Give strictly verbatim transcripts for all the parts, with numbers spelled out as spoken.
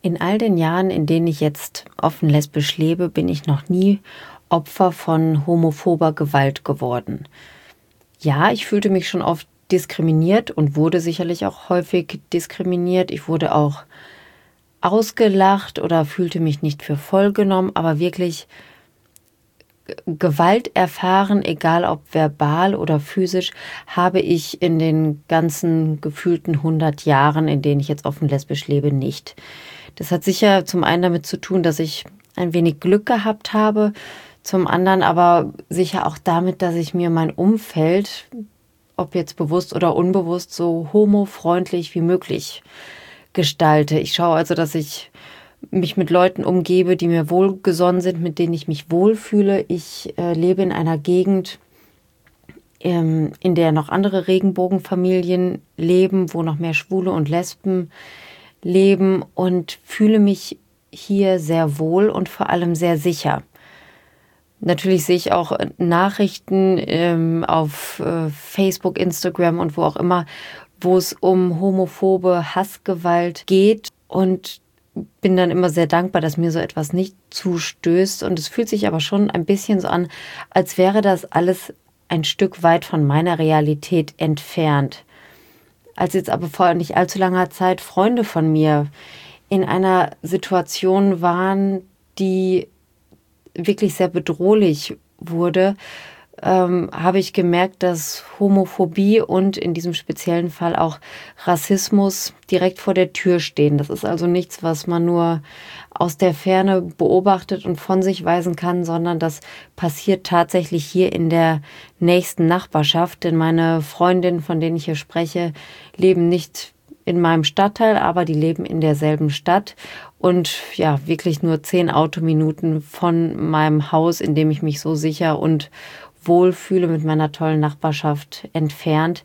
In all den Jahren, in denen ich jetzt offen lesbisch lebe, bin ich noch nie Opfer von homophober Gewalt geworden. Ja, ich fühlte mich schon oft diskriminiert und wurde sicherlich auch häufig diskriminiert. Ich wurde auch ausgelacht oder fühlte mich nicht für voll genommen, aber wirklich Gewalt erfahren, egal ob verbal oder physisch, habe ich in den ganzen gefühlten hundert Jahren, in denen ich jetzt offen lesbisch lebe, nicht. Das hat sicher zum einen damit zu tun, dass ich ein wenig Glück gehabt habe, zum anderen aber sicher auch damit, dass ich mir mein Umfeld, ob jetzt bewusst oder unbewusst, so homofreundlich wie möglich gestalte. Ich schaue also, dass ich mich mit Leuten umgebe, die mir wohlgesonnen sind, mit denen ich mich wohlfühle. Ich äh, lebe in einer Gegend, ähm, in der noch andere Regenbogenfamilien leben, wo noch mehr Schwule und Lesben leben und fühle mich hier sehr wohl und vor allem sehr sicher. Natürlich sehe ich auch Nachrichten ähm, auf äh, Facebook, Instagram und wo auch immer, wo es um homophobe Hassgewalt geht und bin dann immer sehr dankbar, dass mir so etwas nicht zustößt. Und es fühlt sich aber schon ein bisschen so an, als wäre das alles ein Stück weit von meiner Realität entfernt. Als jetzt aber vor nicht allzu langer Zeit Freunde von mir in einer Situation waren, die wirklich sehr bedrohlich wurde, ähm, habe ich gemerkt, dass Homophobie und in diesem speziellen Fall auch Rassismus direkt vor der Tür stehen. Das ist also nichts, was man nur aus der Ferne beobachtet und von sich weisen kann, sondern das passiert tatsächlich hier in der nächsten Nachbarschaft. Denn meine Freundinnen, von denen ich hier spreche, leben nicht in meinem Stadtteil, aber die leben in derselben Stadt und ja, wirklich nur zehn Autominuten von meinem Haus, in dem ich mich so sicher und wohlfühle mit meiner tollen Nachbarschaft entfernt.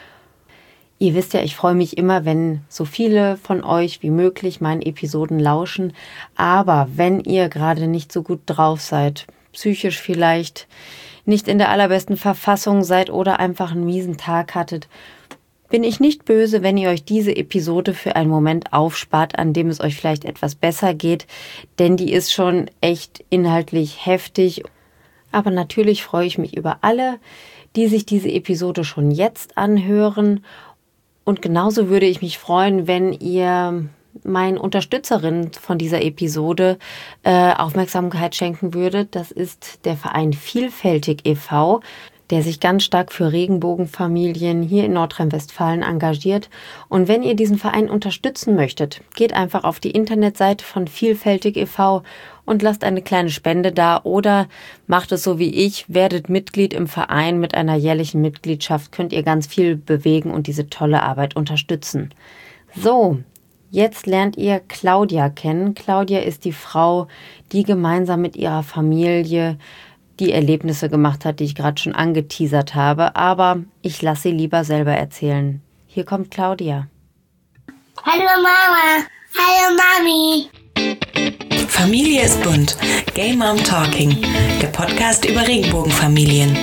Ihr wisst ja, ich freue mich immer, wenn so viele von euch wie möglich meinen Episoden lauschen. Aber wenn ihr gerade nicht so gut drauf seid, psychisch vielleicht nicht in der allerbesten Verfassung seid oder einfach einen miesen Tag hattet, bin ich nicht böse, wenn ihr euch diese Episode für einen Moment aufspart, an dem es euch vielleicht etwas besser geht, denn die ist schon echt inhaltlich heftig. Aber natürlich freue ich mich über alle, die sich diese Episode schon jetzt anhören. Und genauso würde ich mich freuen, wenn ihr meinen Unterstützerinnen von dieser Episode äh, Aufmerksamkeit schenken würdet. Das ist der Verein Vielfältig e V, der sich ganz stark für Regenbogenfamilien hier in Nordrhein-Westfalen engagiert. Und wenn ihr diesen Verein unterstützen möchtet, geht einfach auf die Internetseite von Vielfältig e V und lasst eine kleine Spende da oder macht es so wie ich, werdet Mitglied im Verein. Mit einer jährlichen Mitgliedschaft könnt ihr ganz viel bewegen und diese tolle Arbeit unterstützen. So, jetzt lernt ihr Claudia kennen. Claudia ist die Frau, die gemeinsam mit ihrer Familie die Erlebnisse gemacht hat, die ich gerade schon angeteasert habe. Aber ich lasse sie lieber selber erzählen. Hier kommt Claudia. Hallo Mama. Hallo Mami. Familie ist bunt. Gay Mom Talking. Der Podcast über Regenbogenfamilien.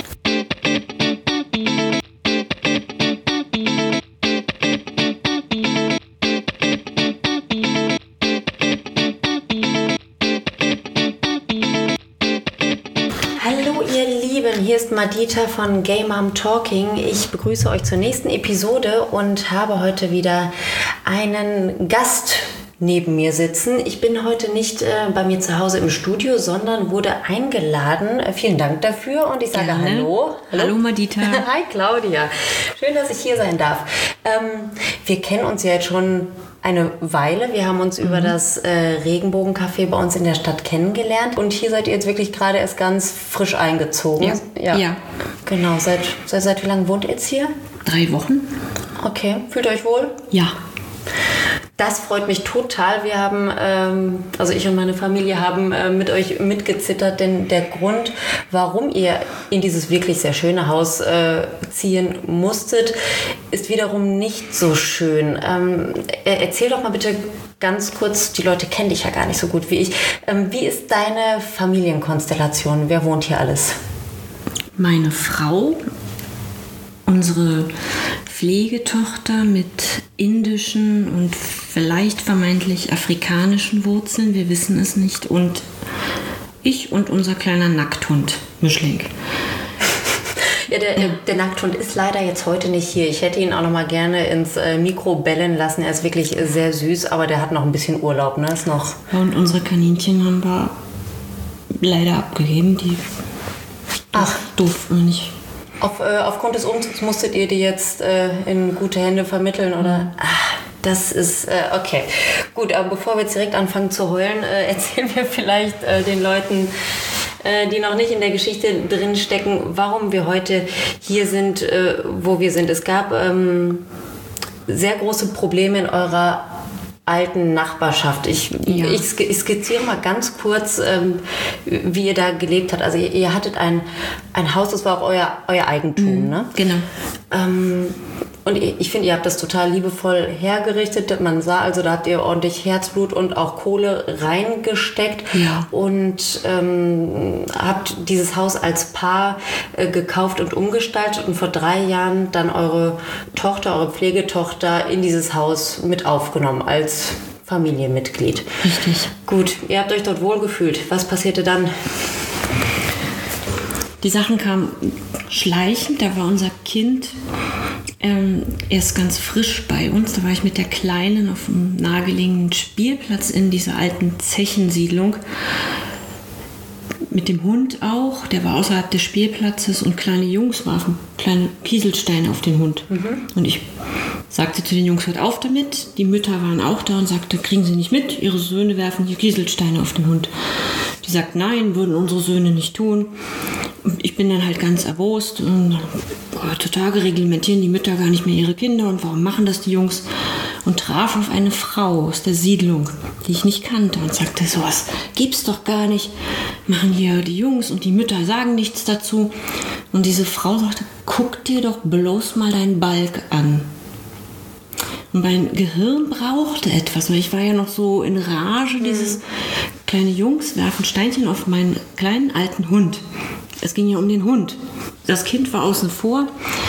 Hier ist Madita von Gay Mom Talking. Ich begrüße euch zur nächsten Episode und habe heute wieder einen Gast neben mir sitzen. Ich bin heute nicht äh, bei mir zu Hause im Studio, sondern wurde eingeladen. Äh, vielen Dank dafür und ich sage Gerne. Hallo. Hallo. Hallo Madita. Hi Claudia. Schön, dass ich hier sein darf. Ähm, wir kennen uns ja jetzt schon eine Weile. Wir haben uns mhm. über das äh, Regenbogencafé bei uns in der Stadt kennengelernt und hier seid ihr jetzt wirklich gerade erst ganz frisch eingezogen. Ja. Ja. ja. Genau. Seit, seit, seit wie lange wohnt ihr jetzt hier? Drei Wochen. Okay. Fühlt ihr euch wohl? Ja. Das freut mich total. Wir haben, ähm, also ich und meine Familie haben äh, mit euch mitgezittert, denn der Grund, warum ihr in dieses wirklich sehr schöne Haus äh, ziehen musstet, ist wiederum nicht so schön. Ähm, erzähl doch mal bitte ganz kurz, die Leute kennen dich ja gar nicht so gut wie ich. Ähm, wie ist deine Familienkonstellation? Wer wohnt hier alles? Meine Frau, unsere Pflegetochter mit indischen und vielleicht vermeintlich afrikanischen Wurzeln, wir wissen es nicht, und ich und unser kleiner Nackthund, Mischling. Ja, der, ja. der Nackthund ist leider jetzt heute nicht hier. Ich hätte ihn auch noch mal gerne ins äh, Mikro bellen lassen. Er ist wirklich äh, sehr süß, aber der hat noch ein bisschen Urlaub, ne? Ist noch. Und unsere Kaninchen haben wir leider abgegeben. Die Ach, durften nicht. Auf, äh, aufgrund des Umzugs musstet ihr die jetzt äh, in gute Hände vermitteln, oder? Mhm. Ach, das ist, äh, okay. Gut, aber bevor wir jetzt direkt anfangen zu heulen, äh, erzählen wir vielleicht äh, den Leuten, äh, die noch nicht in der Geschichte drinstecken, warum wir heute hier sind, äh, wo wir sind. Es gab ähm, sehr große Probleme in eurer alten Nachbarschaft. Ich, ja. ich skizziere mal ganz kurz, ähm, wie ihr da gelebt habt. Also ihr, ihr hattet ein, ein Haus, das war auch euer, euer Eigentum, mhm, ne? Genau. Ähm, und ich, ich finde, ihr habt das total liebevoll hergerichtet. Man sah also, da habt ihr ordentlich Herzblut und auch Kohle reingesteckt. Ja. Und ähm, habt dieses Haus als Paar äh, gekauft und umgestaltet und vor drei Jahren dann eure Tochter, eure Pflegetochter in dieses Haus mit aufgenommen als Familienmitglied. Richtig. Gut, ihr habt euch dort wohlgefühlt. Was passierte dann? Die Sachen kamen schleichend. Da war unser Kind ähm, erst ganz frisch bei uns. Da war ich mit der Kleinen auf einem nahegelegenen Spielplatz in dieser alten Zechensiedlung. Mit dem Hund auch. Der war außerhalb des Spielplatzes und kleine Jungs warfen kleine Kieselsteine auf den Hund. Mhm. Und ich sagte zu den Jungs, hört auf damit. Die Mütter waren auch da und sagte, kriegen Sie nicht mit, Ihre Söhne werfen hier Kieselsteine auf den Hund. Die sagt, nein, würden unsere Söhne nicht tun. Ich bin dann halt ganz erbost und boah, total reglementieren die Mütter gar nicht mehr ihre Kinder und warum machen das die Jungs? Und traf auf eine Frau aus der Siedlung, die ich nicht kannte und sagte, sowas gibt's doch gar nicht, machen hier die Jungs und die Mütter sagen nichts dazu. Und diese Frau sagte, guck dir doch bloß mal deinen Balg an. Und mein Gehirn brauchte etwas, weil ich war ja noch so in Rage, mhm. dieses kleine Jungs werfen Steinchen auf meinen kleinen alten Hund. Es ging ja um den Hund. Das Kind war außen vor.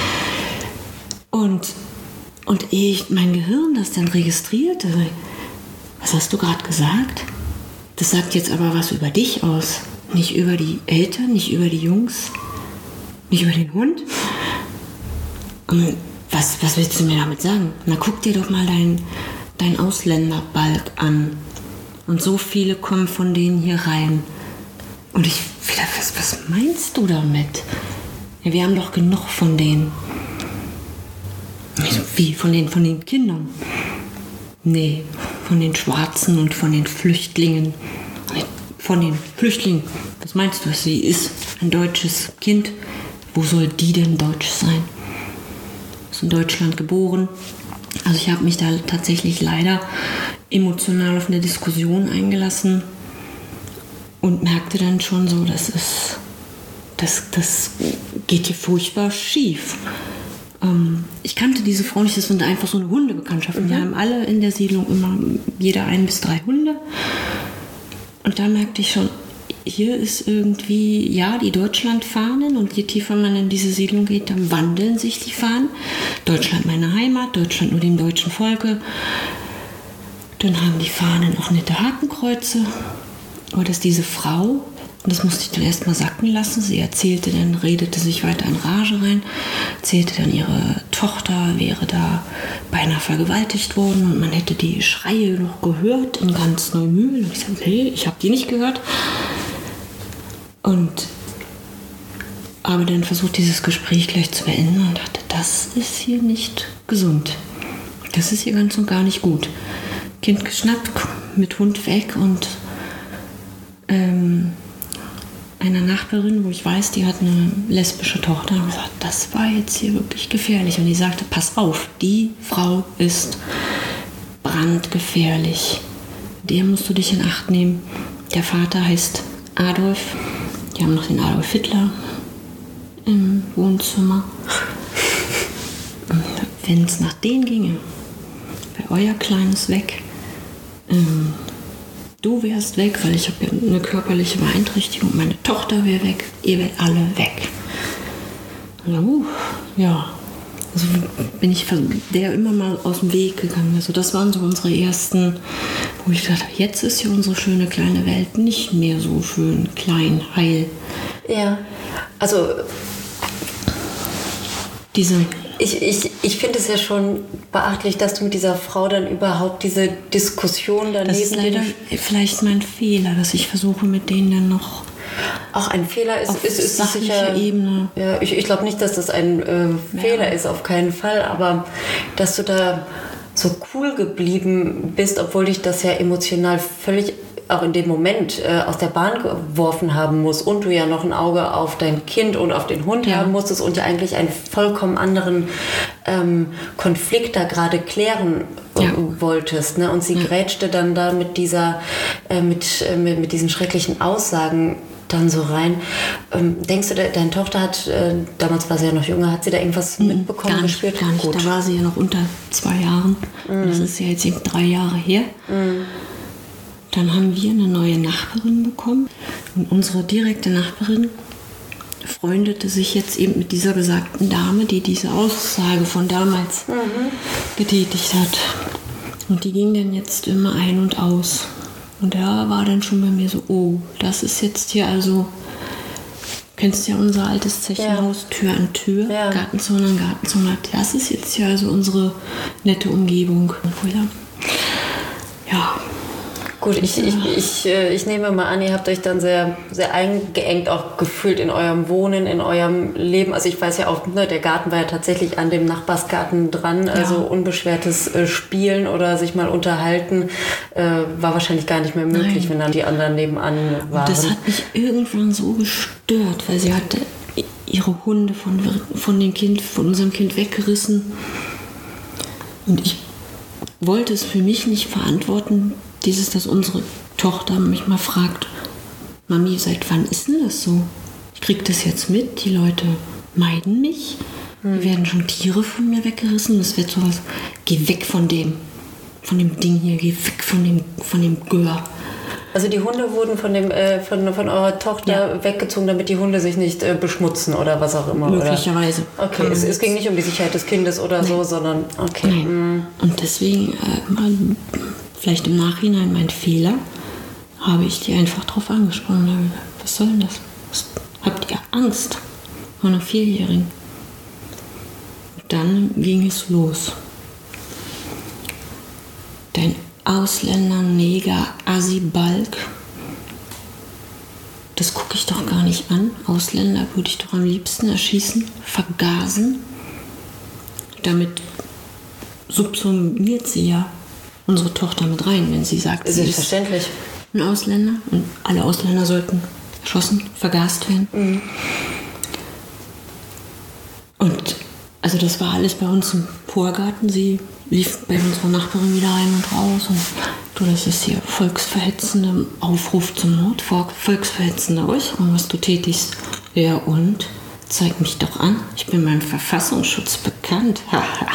Und, und ich, mein Gehirn das dann registrierte. Was hast du gerade gesagt? Das sagt jetzt aber was über dich aus. Nicht über die Eltern, nicht über die Jungs, nicht über den Hund. Und was, was willst du mir damit sagen? Na, guck dir doch mal deinen dein Ausländerbalg an. Und so viele kommen von denen hier rein. Und ich, was, was meinst du damit? Ja, wir haben doch genug von denen. Wie, von den, von den Kindern? Nee, von den Schwarzen und von den Flüchtlingen. Von den Flüchtlingen. Was meinst du, sie ist ein deutsches Kind? Wo soll die denn deutsch sein? Ist in Deutschland geboren. Also ich habe mich da tatsächlich leider emotional auf eine Diskussion eingelassen und merkte dann schon so, das ist, das, das geht hier furchtbar schief. Ähm, ich kannte diese Frau nicht, das sind einfach so eine Hundebekanntschaft. Mhm. Wir haben alle in der Siedlung immer jeder ein bis drei Hunde. Und da merkte ich schon, hier ist irgendwie, ja, die Deutschlandfahnen und je tiefer man in diese Siedlung geht, dann wandeln sich die Fahnen. Deutschland meine Heimat, Deutschland nur dem deutschen Volke. Dann haben die Fahnen auch nette Hakenkreuze. Aber dass diese Frau, und das musste ich dann erst mal sacken lassen, sie erzählte dann, redete sich weiter in Rage rein, erzählte dann, ihre Tochter wäre da beinahe vergewaltigt worden und man hätte die Schreie noch gehört in ganz Neumühl. Und ich sagte, nee, ich habe die nicht gehört. Und habe dann versucht, dieses Gespräch gleich zu beenden und dachte, das ist hier nicht gesund. Das ist hier ganz und gar nicht gut. Kind geschnappt, mit Hund weg und ähm, einer Nachbarin, wo ich weiß, die hat eine lesbische Tochter, und gesagt, das war jetzt hier wirklich gefährlich. Und die sagte, pass auf, die Frau ist brandgefährlich. Der musst du dich in Acht nehmen. Der Vater heißt Adolf. Die haben noch den Adolf Hitler im Wohnzimmer. Wenn es nach denen ginge, wäre euer Kleines weg. Ähm, du wärst weg, weil ich habe ja eine körperliche Beeinträchtigung. Meine Tochter wäre weg. Ihr wärt alle weg. Uh, ja, Also bin ich der immer mal aus dem Weg gegangen. Also das waren so unsere ersten, wo ich gesagt habe, jetzt ist ja unsere schöne kleine Welt nicht mehr so schön, klein, heil. Ja, also diese... Ich, ich, ich finde es ja schon beachtlich, dass du mit dieser Frau dann überhaupt diese Diskussion daneben... Das ist leider vielleicht mein Fehler, dass ich versuche, mit denen dann noch... Auch ein Fehler ist, auf ist, ist sachlicher sicher... Ebene. Ja, ich ich glaube nicht, dass das ein äh, Fehler Ja. ist, auf keinen Fall. Aber dass du da so cool geblieben bist, obwohl dich das ja emotional völlig... auch in dem Moment äh, aus der Bahn geworfen haben muss und du ja noch ein Auge auf dein Kind und auf den Hund Ja. haben musstest und ja eigentlich einen vollkommen anderen ähm, Konflikt da gerade klären äh, Ja. wolltest. Ne? Und sie Ja. grätschte dann da mit dieser, äh, mit, äh, mit, mit diesen schrecklichen Aussagen dann so rein. Ähm, denkst du, de deine Tochter hat, äh, damals war sie ja noch jünger, hat sie da irgendwas mitbekommen, Gar nicht, gespürt? gar nicht. Gut. Da war sie ja noch unter zwei Jahren. Und das ist ja jetzt eben drei Jahre her. Dann haben wir eine neue Nachbarin bekommen. Und unsere direkte Nachbarin freundete sich jetzt eben mit dieser besagten Dame, die diese Aussage von damals getätigt hat. Und die ging dann jetzt immer ein und aus. Und da war dann schon bei mir so, oh, das ist jetzt hier also, kennst ja unser altes Zechenhaus, Tür an Tür, Ja. Gartenzaun an Gartenzaun. Das ist jetzt ja also unsere nette Umgebung. Ja, Gut, ich, ich, ich, äh, ich nehme mal an, ihr habt euch dann sehr, sehr eingeengt auch gefühlt in eurem Wohnen, in eurem Leben. Also ich weiß ja auch, ne, der Garten war ja tatsächlich an dem Nachbarsgarten dran. Also unbeschwertes äh, Spielen oder sich mal unterhalten äh, war wahrscheinlich gar nicht mehr möglich, Nein. wenn dann die anderen nebenan waren. und das hat mich irgendwann so gestört, weil sie hatte ihre Hunde von, von, dem kind, von unserem Kind weggerissen. Und ich wollte es für mich nicht verantworten, dieses, dass unsere Tochter mich mal fragt, Mami, seit wann ist denn das so? Ich krieg das jetzt mit, die Leute meiden mich, hm. werden schon Tiere von mir weggerissen, das wird sowas, geh weg von dem, von dem Ding hier, geh weg von dem, von dem Gör. Also die Hunde wurden von, dem, äh, von, von eurer Tochter ja. weggezogen, damit die Hunde sich nicht äh, beschmutzen oder was auch immer? Möglicherweise. Oder? Okay, es, es ging nicht um die Sicherheit des Kindes oder Nein. so, sondern okay. Nein. Mm. Und deswegen, äh, mal, vielleicht im Nachhinein mein Fehler, habe ich die einfach drauf angesprochen. Was soll denn das? Was, habt ihr Angst vor einer Vierjährigen? Und dann ging es los. Dein Ausländer, Neger, Assi, Balk, das gucke ich doch gar nicht an. Ausländer würde ich doch am liebsten erschießen, vergasen. Damit subsumiert sie ja unsere Tochter mit rein, wenn sie sagt, sie ist ein Ausländer und alle Ausländer sollten erschossen, vergast werden. Mhm. Und also das war alles bei uns im Vorgarten. Sie lief bei unserer Nachbarin wieder rein und raus und du, das ist hier volksverhetzender Aufruf zum Mord, volksverhetzende Äußerung, was du tätigst. Ja und? Zeig mich doch an. Ich bin beim Verfassungsschutz bekannt.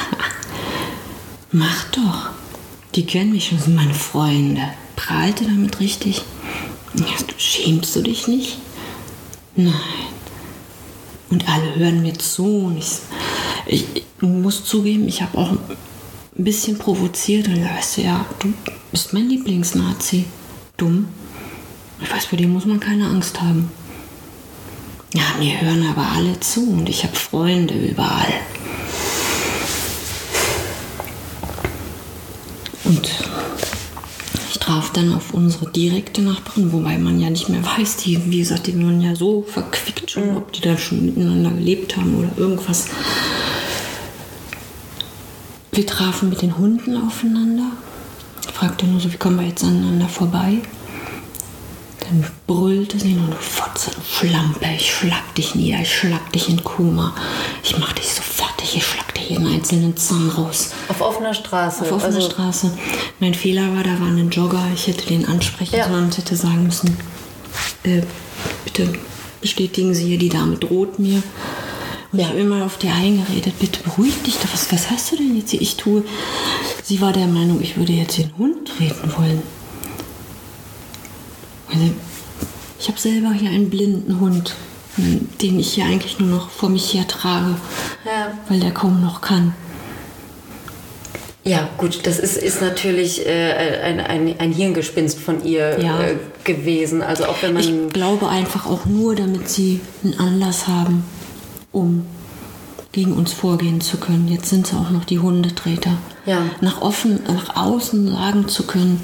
Mach doch. Die kennen mich schon, sind meine Freunde. Prahlte damit richtig. Ja, schämst du dich nicht? Nein. Und alle hören mir zu. Und ich, ich, ich muss zugeben, ich habe auch ein bisschen provoziert. Und weißt du, ja, du bist mein Lieblingsnazi. Dumm. Ich weiß, bei dir muss man keine Angst haben. Ja, mir hören aber alle zu. Und ich habe Freunde überall. Und ich traf dann auf unsere direkte Nachbarin, wobei man ja nicht mehr weiß, die, wie gesagt, die waren ja so verquickt schon, mhm. ob die da schon miteinander gelebt haben oder irgendwas. Wir trafen mit den Hunden aufeinander. Ich fragte nur so, wie kommen wir jetzt aneinander vorbei? Dann brüllte sie nur, du Fotze, du Schlampe, ich schlag dich nieder, ich schlag dich in Koma, ich mach dich so fertig, ich schlag dir jeden einzelnen Zahn raus. Auf offener Straße? Auf offener also Straße. Mein Fehler war, da war ein Jogger, ich hätte den ansprechen ja. sollen und hätte sagen müssen, äh, bitte bestätigen Sie hier, die Dame droht mir. Und ja. ich habe immer auf die eingeredet, bitte beruhig dich doch, was, was hast du denn jetzt hier? Ich tue, sie war der Meinung, ich würde jetzt den Hund treten wollen. Also, ich habe selber hier einen blinden Hund. den ich hier eigentlich nur noch vor mich her trage, Ja. weil der kaum noch kann. Ja, gut, das ist, ist natürlich äh, ein, ein, ein Hirngespinst von ihr Ja. äh, gewesen. Also auch wenn man... Ich glaube einfach auch nur, damit sie einen Anlass haben, um gegen uns vorgehen zu können. Jetzt sind sie auch noch die Hundetreter. Ja. Nach offen, nach außen sagen zu können,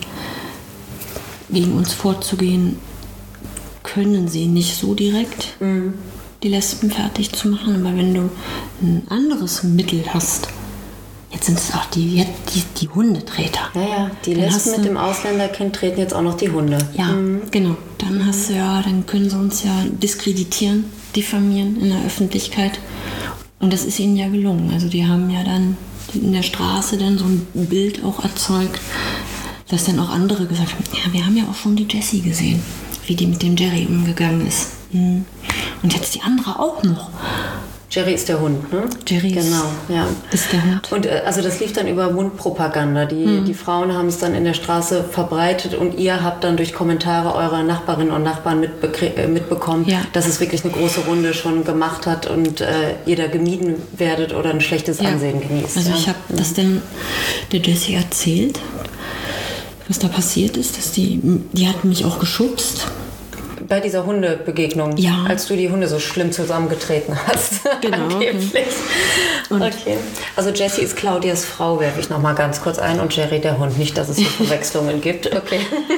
gegen uns vorzugehen, können sie nicht so direkt, Mhm. die Lesben fertig zu machen. Aber wenn du ein anderes Mittel hast, jetzt sind es auch die, jetzt die, die Hundetreter. Ja, ja, die Dann Lesben hast mit du- dem Ausländerkind treten jetzt auch noch die Hunde. Ja, genau. Dann hast du ja, dann können sie uns ja diskreditieren, diffamieren in der Öffentlichkeit. Und das ist ihnen ja gelungen. Also die haben ja dann in der Straße dann so ein Bild auch erzeugt, dass dann auch andere gesagt haben, ja, wir haben ja auch schon die Jessie gesehen, wie die mit dem Jerry umgegangen ist. Hm. Und jetzt die andere auch noch. Jerry ist der Hund, ne? Jerry ist- genau, ja. ist der Hund. Und äh, also das lief dann über Mundpropaganda. Die, Hm. die Frauen haben es dann in der Straße verbreitet und ihr habt dann durch Kommentare eurer Nachbarinnen und Nachbarn mitbekrie- äh, mitbekommen, Ja. dass es wirklich eine große Runde schon gemacht hat und äh, ihr da gemieden werdet oder ein schlechtes Ja. Ansehen genießt. Also ja. ich habe das dann der Jessie erzählt, was da passiert ist. Dass die, die hat mich auch geschubst. Bei dieser Hundebegegnung, Ja. als du die Hunde so schlimm zusammengetreten hast. Genau. Angeblich. Und- Okay. Also Jessie ist Claudias Frau, werfe ich noch mal ganz kurz ein, und Jerry der Hund. Nicht, dass es hier Verwechslungen gibt. Okay.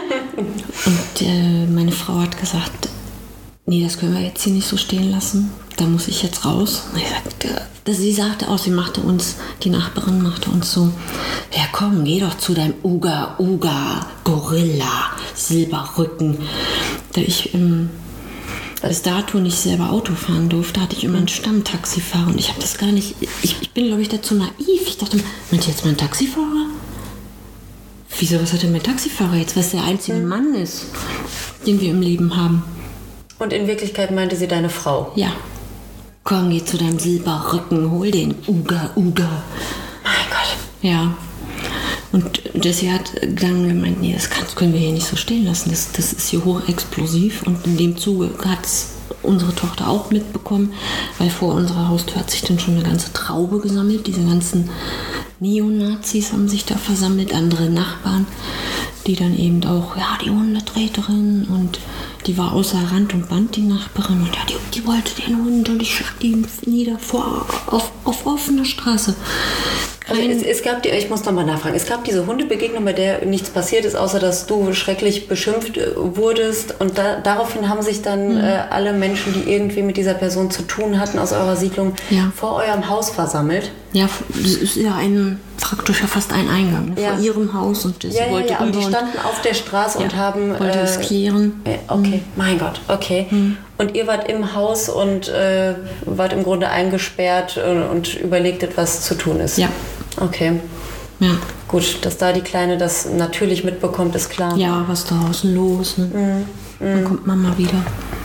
Und äh, meine Frau hat gesagt, nee, das können wir jetzt hier nicht so stehen lassen. Da muss ich jetzt raus. Und ich sagte, dass sie sagte auch, sie machte uns, die Nachbarin machte uns so, ja komm, geh doch zu deinem Uga, Uga, Gorilla, Silberrücken. Da ich ähm, bis dato nicht selber Auto fahren durfte, hatte ich immer einen Stammtaxifahrer. Und ich habe das gar nicht, ich, ich bin glaube ich dazu naiv. Ich dachte, meint ihr jetzt mein Taxifahrer? Wieso, was hat denn mein Taxifahrer jetzt, was der einzige Mann ist, den wir im Leben haben? Und in Wirklichkeit meinte sie deine Frau. Ja. Komm, geh zu deinem Silberrücken, hol den Uga, Uga. Mein Gott. Ja. Und Jessie hat dann gemeint, nee, das kann, können wir hier nicht so stehen lassen. Das, das ist hier hochexplosiv. Und in dem Zuge hat es unsere Tochter auch mitbekommen, weil vor unserer Haustür hat sich dann schon eine ganze Traube gesammelt. Diese ganzen Neonazis haben sich da versammelt, andere Nachbarn, die dann eben auch, ja, die Hundetreterin, und die war außer Rand und Band, die Nachbarin, und ja, die, die wollte den Hund und ich schlag die nieder vor, auf, auf offener Straße. Also es, es gab die, ich muss noch mal nachfragen, es gab diese Hundebegegnung, bei der nichts passiert ist, außer dass du schrecklich beschimpft äh, wurdest, und da, daraufhin haben sich dann äh, alle Menschen, die irgendwie mit dieser Person zu tun hatten aus eurer Siedlung, Ja. vor eurem Haus versammelt. Ja, das ist ja ein, praktisch ja fast ein Eingang, ne? Ja. Vor ihrem Haus, und Jessie Ja, ja, wollte ja, aber die rüber und- standen auf der Straße und Ja, haben... wollte es klären. äh, Okay, mein Gott, okay. Und ihr wart im Haus und äh, wart im Grunde eingesperrt und, und überlegtet, was zu tun ist. Ja. Okay, Ja. gut, dass da die Kleine das natürlich mitbekommt, ist klar. Ja, was draußen los, ne? Dann kommt Mama wieder.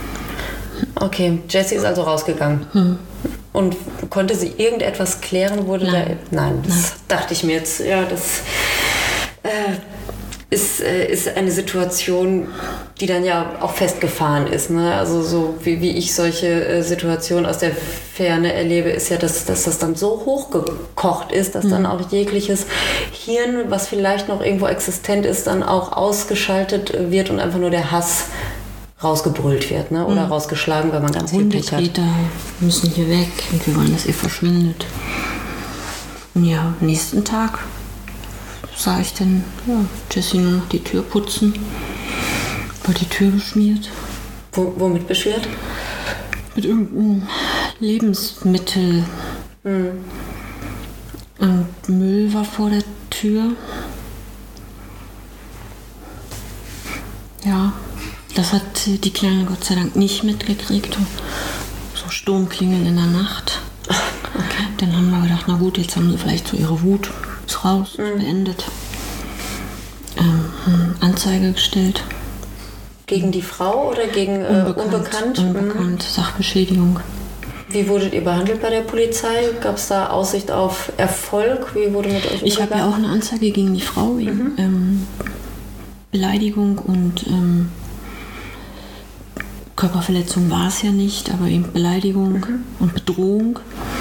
Okay, Jessie ist also rausgegangen. Hm. Und konnte sie irgendetwas klären? Wurde Nein. da. Nein, das Nein. dachte ich mir jetzt. Ja, das äh, ist, äh, ist eine Situation, die dann ja auch festgefahren ist. Ne? Also so wie, wie ich solche äh, Situationen aus der Ferne erlebe, ist ja, dass, dass das dann so hochgekocht ist, dass dann auch jegliches Hirn, was vielleicht noch irgendwo existent ist, dann auch ausgeschaltet wird und einfach nur der Hass rausgebrüllt wird, ne? Oder rausgeschlagen, wenn man ganz viel Pech hat. Hundetreter müssen hier weg und wir wollen, dass ihr verschwindet. Und ja, am nächsten Tag sah ich dann ja, Jessie nur noch die Tür putzen. War die Tür beschmiert. Wo, womit beschwert? Mit irgendeinem Lebensmittel. Und Müll war vor der Tür. Ja, das hat die Kleine Gott sei Dank nicht mitgekriegt. So Sturmklingeln in der Nacht. Okay. Dann haben wir gedacht, na gut, jetzt haben sie vielleicht so ihre Wut ist raus, ist beendet. Ähm, Anzeige gestellt. Gegen die Frau oder gegen äh, unbekannt? Unbekannt, Sachbeschädigung. Wie wurdet ihr behandelt bei der Polizei? Gab es da Aussicht auf Erfolg? Wie wurde mit euch Ich habe ja auch eine Anzeige gegen die Frau wegen ähm, Beleidigung und ähm, Körperverletzung war es ja nicht, aber eben Beleidigung mhm. und Bedrohung.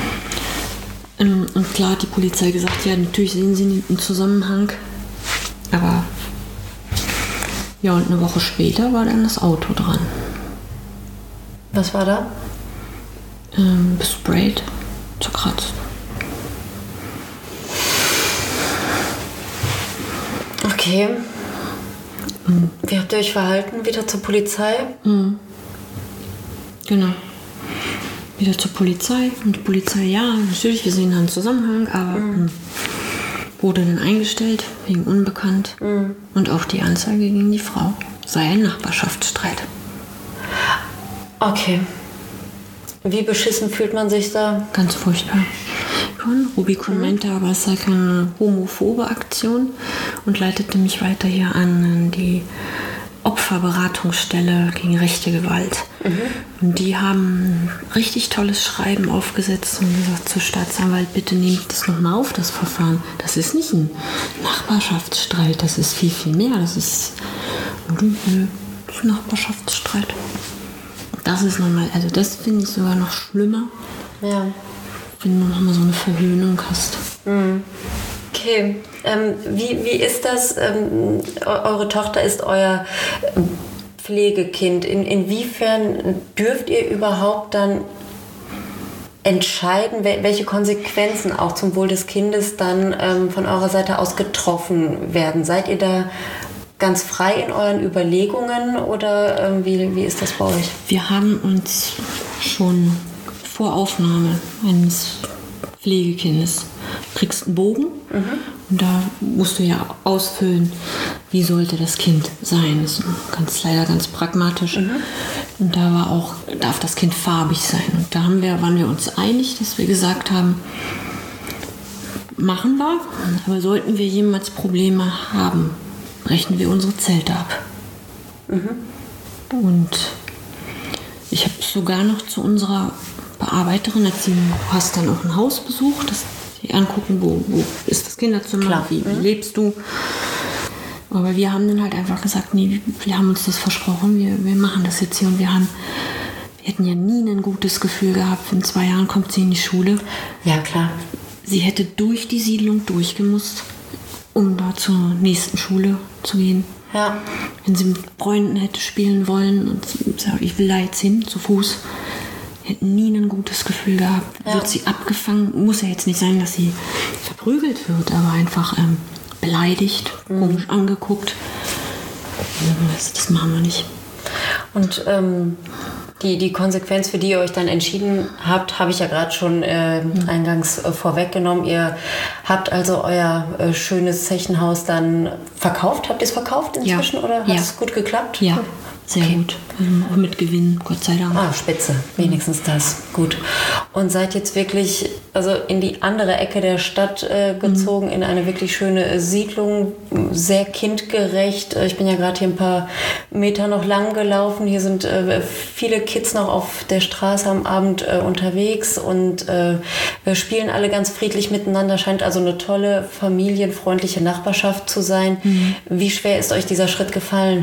Und klar hat die Polizei gesagt, ja, natürlich sehen sie einen Zusammenhang. Aber ja, und eine Woche später war dann das Auto dran. Was war da? Ähm, besprayt, zerkratzt. Okay. Mhm. Wie habt ihr euch verhalten? Wieder zur Polizei? Mhm. Genau. Wieder zur Polizei. Und die Polizei, ja, natürlich, wir sehen da einen Zusammenhang, aber mhm. wurde dann eingestellt, wegen Unbekannt. Mhm. Und auch die Anzeige gegen die Frau sei ein Nachbarschaftsstreit. Okay. Wie beschissen fühlt man sich da? Ganz furchtbar. Rubicon mhm. meinte aber, es sei keine homophobe Aktion und leitete mich weiter hier an die Opferberatungsstelle gegen rechte Gewalt. Mhm. Und die haben ein richtig tolles Schreiben aufgesetzt und gesagt zur Staatsanwalt, bitte nehmt das nochmal auf, das Verfahren. Das ist nicht ein Nachbarschaftsstreit, das ist viel, viel mehr. Das ist, nö, das ist ein Nachbarschaftsstreit. Das ist nochmal, also das finde ich sogar noch schlimmer. Ja. Wenn du nochmal so eine Verhöhnung hast. Mhm. Okay, ähm, wie, wie ist das? Ähm, eure Tochter ist euer Pflegekind. In, inwiefern dürft ihr überhaupt dann entscheiden, welche Konsequenzen auch zum Wohl des Kindes dann ähm, von eurer Seite aus getroffen werden? Seid ihr da ganz frei in euren Überlegungen oder ähm, wie, wie ist das bei euch? Wir haben uns schon vor Aufnahme eines Pflegekindes kriegst einen Bogen mhm. und da musst du ja ausfüllen, wie sollte das Kind sein. Das ist ganz, leider ganz pragmatisch. Mhm. Und da war auch, darf das Kind farbig sein. Und da haben wir, waren wir uns einig, dass wir gesagt haben, machen wir, aber sollten wir jemals Probleme haben, brechen wir unsere Zelte ab. Mhm. Und ich habe sogar noch zu unserer Bearbeiterin, als sie, du hast dann auch ein Haus besucht, dass sie angucken, wo, wo ist das Kinderzimmer, Klar. wie, wie lebst du. Aber wir haben dann halt einfach gesagt, nee, wir haben uns das versprochen, wir, wir machen das jetzt hier und wir haben, wir hätten ja nie ein gutes Gefühl gehabt, in zwei Jahren kommt sie in die Schule. Ja, klar. Sie hätte durch die Siedlung durchgemusst, um da zur nächsten Schule zu gehen. Ja. Wenn sie mit Freunden hätte spielen wollen und sagt, ich will da jetzt hin, zu Fuß, hätte nie ein gutes Gefühl gehabt. Ja. Wird sie abgefangen, muss ja jetzt nicht sein, dass sie verprügelt wird, aber einfach ähm, beleidigt, mhm. komisch angeguckt. Das, das machen wir nicht. Und ähm, die, die Konsequenz, für die ihr euch dann entschieden habt, habe ich ja gerade schon äh, mhm. eingangs äh, vorweggenommen. Ihr habt also euer äh, schönes Zechenhaus dann verkauft. Habt ihr es verkauft inzwischen ja. oder hat es ja. gut geklappt? Ja. Sehr okay. gut. Also auch mit Gewinn, Gott sei Dank. Ah, spitze. Wenigstens das. Gut. Und seid jetzt wirklich also in die andere Ecke der Stadt äh, gezogen, mhm. in eine wirklich schöne Siedlung, sehr kindgerecht. Ich bin ja gerade hier ein paar Meter noch lang gelaufen. Hier sind äh, viele Kids noch auf der Straße am Abend äh, unterwegs und äh, wir spielen alle ganz friedlich miteinander. Scheint also eine tolle, familienfreundliche Nachbarschaft zu sein. Mhm. Wie schwer ist euch dieser Schritt gefallen?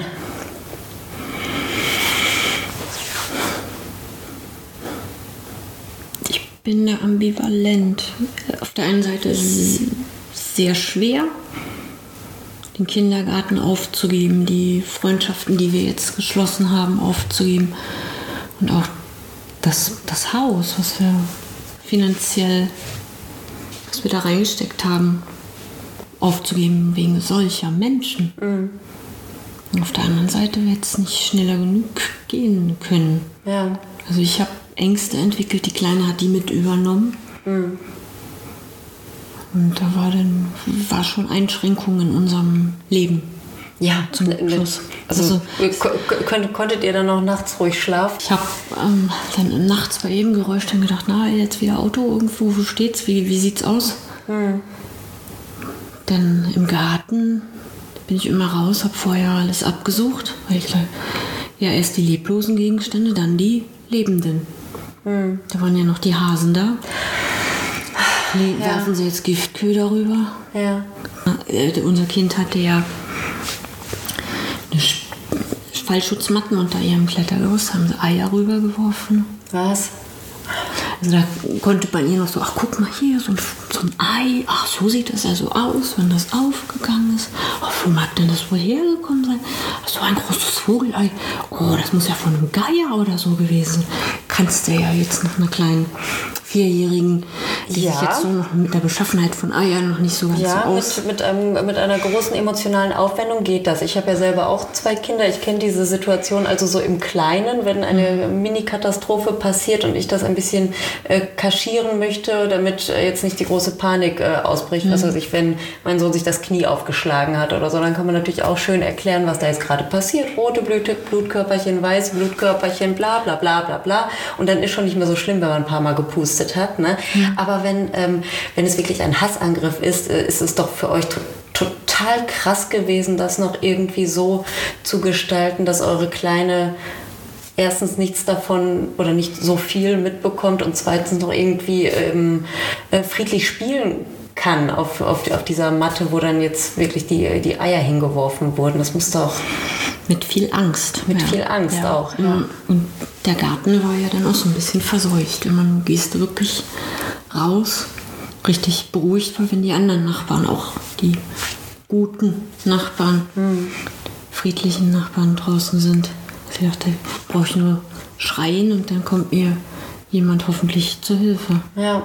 Ich bin da ambivalent. Auf der einen Seite ist es sehr schwer, den Kindergarten aufzugeben, die Freundschaften, die wir jetzt geschlossen haben, aufzugeben und auch das, das Haus, was wir finanziell, was wir da reingesteckt haben, aufzugeben wegen solcher Menschen. Mhm. Und auf der anderen Seite wird es nicht schneller genug gehen können. Ja. Also ich habe Ängste entwickelt, die Kleine hat die mit übernommen. Mhm. Und da war dann war schon Einschränkung in unserem Leben. Ja, zum Schluss. Also, also konntet, konntet ihr dann noch nachts ruhig schlafen? Ich habe ähm, dann nachts bei jedem Geräusch dann gedacht, na, jetzt wieder Auto irgendwo, wo steht's, wie, wie sieht's aus? Mhm. Dann im Garten bin ich immer raus, habe vorher alles abgesucht, weil ich ja erst die leblosen Gegenstände, dann die lebenden. Hm. Da waren ja noch die Hasen da. Nee, ja. Werfen sie jetzt Giftköder rüber. Ja. Äh, unser Kind hatte ja eine Fallschutzmatten unter ihrem Klettergerüst, haben sie Eier rübergeworfen. Was? Also da konnte man ihr noch so, ach guck mal hier, so ein, so ein Ei, ach so sieht das ja so aus, wenn das aufgegangen ist. Ach, wo mag denn das wohl hergekommen sein? Ach, so ein großes Vogelei. Oh, das muss ja von einem Geier oder so gewesen. Kannst du ja jetzt noch einer kleinen Vierjährigen, die Ja. sich jetzt so noch mit der Beschaffenheit von Eiern noch nicht so ganz Ja, so aus... mit, mit, einem, mit einer großen emotionalen Aufwendung geht das. Ich habe ja selber auch zwei Kinder. Ich kenne diese Situation also so im Kleinen, wenn eine Mini-Katastrophe passiert und ich das ein bisschen äh, kaschieren möchte, damit äh, jetzt nicht die große Panik äh, ausbricht. Mhm. Was weiß ich, wenn mein Sohn sich das Knie aufgeschlagen hat oder so, dann kann man natürlich auch schön erklären, was da jetzt gerade passiert. Rote Blüte, Blutkörperchen, weiße Blutkörperchen, bla bla bla bla bla. Und dann ist schon nicht mehr so schlimm, wenn man ein paar Mal gepustet hat. Ne? Mhm. Aber wenn, ähm, wenn es wirklich ein Hassangriff ist, äh, ist es doch für euch to- total krass gewesen, das noch irgendwie so zu gestalten, dass eure Kleine erstens nichts davon oder nicht so viel mitbekommt und zweitens noch irgendwie ähm, äh, friedlich spielen kann auf, auf, auf dieser Matte, wo dann jetzt wirklich die, die Eier hingeworfen wurden. Das muss doch... Mit viel Angst. Mit ja. viel Angst ja. auch. Ja. Und der Garten war ja dann auch so ein bisschen verseucht. Und man gehst wirklich raus, richtig beruhigt war, wenn die anderen Nachbarn, auch die guten Nachbarn, mhm. friedlichen Nachbarn draußen sind. Ich dachte, brauche ich nur schreien und dann kommt mir jemand hoffentlich zur Hilfe. Ja.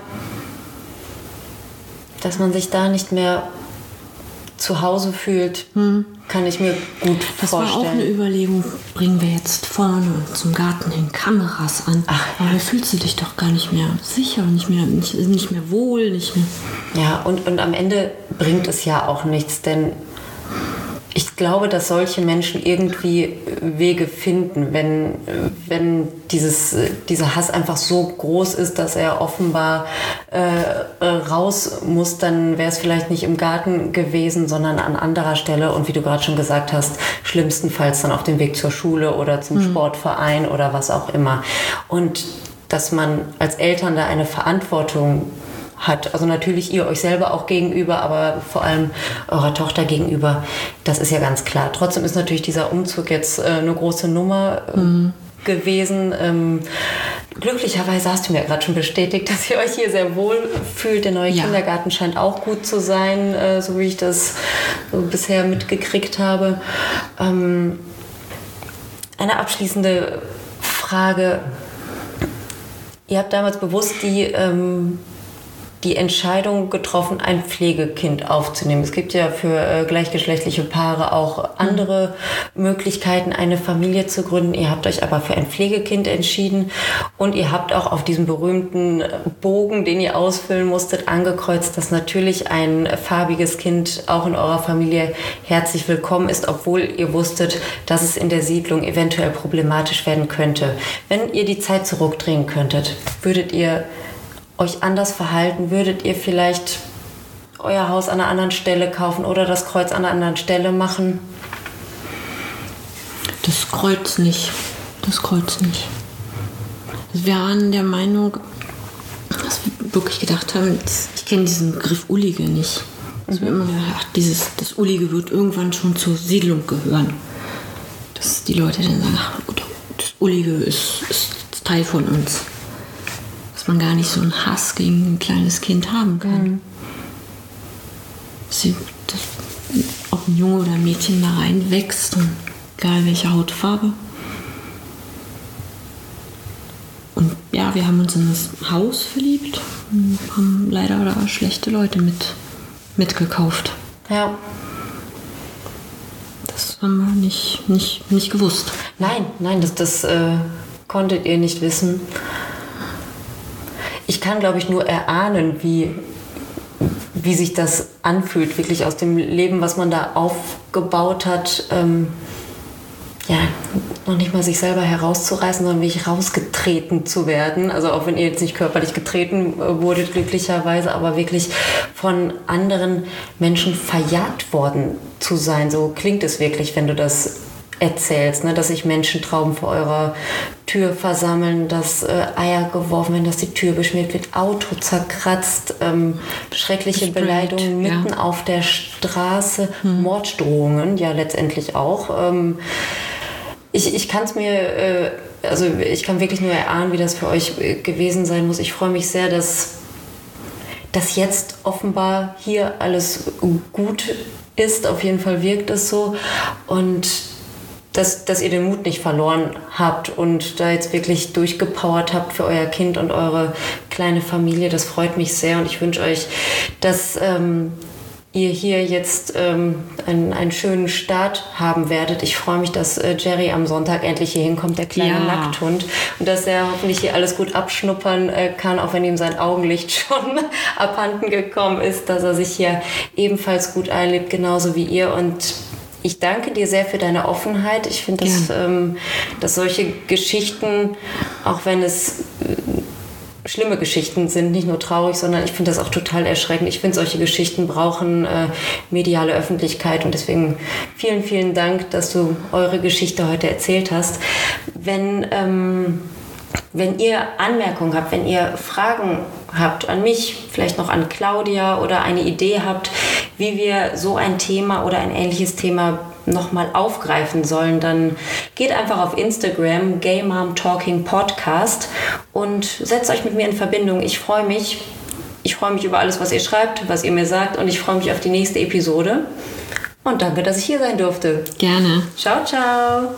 Dass man sich da nicht mehr zu Hause fühlt, hm. kann ich mir gut das vorstellen. Das war auch eine Überlegung, bringen wir jetzt vorne zum Garten hin Kameras an. Ach, aber ja. Da fühlst du dich doch gar nicht mehr sicher, nicht mehr, nicht, nicht mehr wohl, nicht mehr. Ja, und, und am Ende bringt es ja auch nichts, denn ich glaube, dass solche Menschen irgendwie Wege finden, wenn, wenn dieses, dieser Hass einfach so groß ist, dass er offenbar äh, raus muss, dann wäre es vielleicht nicht im Garten gewesen, sondern an anderer Stelle und wie du gerade schon gesagt hast, schlimmstenfalls dann auf dem Weg zur Schule oder zum mhm. Sportverein oder was auch immer. Und dass man als Eltern da eine Verantwortung hat. Also natürlich ihr euch selber auch gegenüber, aber vor allem eurer Tochter gegenüber. Das ist ja ganz klar. Trotzdem ist natürlich dieser Umzug jetzt äh, eine große Nummer äh, mhm. gewesen. Ähm, glücklicherweise hast du mir gerade schon bestätigt, dass ihr euch hier sehr wohl fühlt. Der neue ja. Kindergarten scheint auch gut zu sein, äh, so wie ich das so bisher mitgekriegt habe. Ähm, eine abschließende Frage. Ihr habt damals bewusst die ähm, die Entscheidung getroffen, ein Pflegekind aufzunehmen. Es gibt ja für äh, gleichgeschlechtliche Paare auch andere mhm. Möglichkeiten, eine Familie zu gründen. Ihr habt euch aber für ein Pflegekind entschieden und ihr habt auch auf diesem berühmten Bogen, den ihr ausfüllen musstet, angekreuzt, dass natürlich ein farbiges Kind auch in eurer Familie herzlich willkommen ist, obwohl ihr wusstet, dass es in der Siedlung eventuell problematisch werden könnte. Wenn ihr die Zeit zurückdrehen könntet, würdet ihr euch anders verhalten? Würdet ihr vielleicht euer Haus an einer anderen Stelle kaufen oder das Kreuz an einer anderen Stelle machen? Das Kreuz nicht. Das Kreuz nicht. Wir waren der Meinung, dass wir wirklich gedacht haben, ich kenne diesen Begriff Ullige nicht. Also mhm. wir haben immer gedacht, dieses, das Ullige wird irgendwann schon zur Siedlung gehören. Dass die Leute dann sagen, ach, das Ullige ist, ist Teil von uns. Dass man gar nicht so einen Hass gegen ein kleines Kind haben kann. Mhm. Sie, das, ob ein Junge oder ein Mädchen da reinwächst, und egal welche Hautfarbe. Und ja, wir haben uns in das Haus verliebt und haben leider da schlechte Leute mit, mitgekauft. Ja. Das haben wir nicht, nicht, nicht gewusst. Nein, nein, das, das äh, konntet ihr nicht wissen. Ich kann, glaube ich, nur erahnen, wie, wie sich das anfühlt, wirklich aus dem Leben, was man da aufgebaut hat, ähm, ja, noch nicht mal sich selber herauszureißen, sondern wirklich rausgetreten zu werden. Also auch wenn ihr jetzt nicht körperlich getreten wurdet, glücklicherweise, aber wirklich von anderen Menschen verjagt worden zu sein. So klingt es wirklich, wenn du das erzählst, ne? Dass sich Menschentrauben vor eurer Tür versammeln, dass äh, Eier geworfen werden, dass die Tür beschmiert wird, Auto zerkratzt, ähm, schreckliche Besprayt, Beleidigungen mitten ja. auf der Straße, hm. Morddrohungen ja letztendlich auch. Ähm, ich, ich kann es mir, äh, also ich kann wirklich nur erahnen, wie das für euch äh, gewesen sein muss. Ich freue mich sehr, dass, dass jetzt offenbar hier alles gut ist. Auf jeden Fall wirkt es so. Und dass, dass ihr den Mut nicht verloren habt und da jetzt wirklich durchgepowert habt für euer Kind und eure kleine Familie. Das freut mich sehr und ich wünsche euch, dass ähm, ihr hier jetzt ähm, einen, einen schönen Start haben werdet. Ich freue mich, dass äh, Jerry am Sonntag endlich hier hinkommt, der kleine Ja. Nackthund. Und dass er hoffentlich hier alles gut abschnuppern äh, kann, auch wenn ihm sein Augenlicht schon abhanden gekommen ist, dass er sich hier ebenfalls gut einlebt, genauso wie ihr. Und ich danke dir sehr für deine Offenheit. Ich finde, dass, ähm, dass solche Geschichten, auch wenn es äh, schlimme Geschichten sind, nicht nur traurig, sondern ich finde das auch total erschreckend. Ich finde, solche Geschichten brauchen äh, mediale Öffentlichkeit und deswegen vielen, vielen Dank, dass du eure Geschichte heute erzählt hast. Wenn, ähm, wenn ihr Anmerkungen habt, wenn ihr Fragen habt an mich, vielleicht noch an Claudia oder eine Idee habt, wie wir so ein Thema oder ein ähnliches Thema nochmal aufgreifen sollen, dann geht einfach auf Instagram, Gay Mom Talking Podcast und setzt euch mit mir in Verbindung. Ich freue mich. Ich freue mich über alles, was ihr schreibt, was ihr mir sagt und ich freue mich auf die nächste Episode. Und danke, dass ich hier sein durfte. Gerne. Ciao, ciao.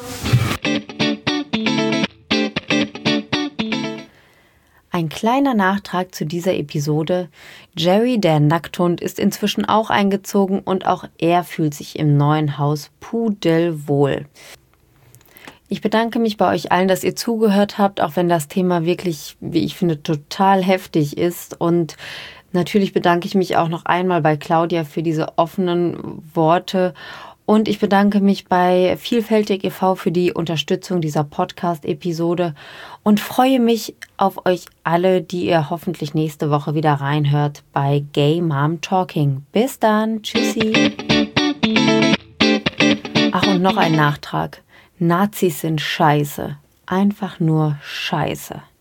Ein kleiner Nachtrag zu dieser Episode. Jerry, der Nackthund, ist inzwischen auch eingezogen und auch er fühlt sich im neuen Haus pudelwohl. Ich bedanke mich bei euch allen, dass ihr zugehört habt, auch wenn das Thema wirklich, wie ich finde, total heftig ist. Und natürlich bedanke ich mich auch noch einmal bei Claudia für diese offenen Worte. Und ich bedanke mich bei Vielfältig e V für die Unterstützung dieser Podcast-Episode und freue mich auf euch alle, die ihr hoffentlich nächste Woche wieder reinhört bei Gay Mom Talking. Bis dann. Tschüssi. Ach, und noch ein Nachtrag. Nazis sind scheiße. Einfach nur scheiße.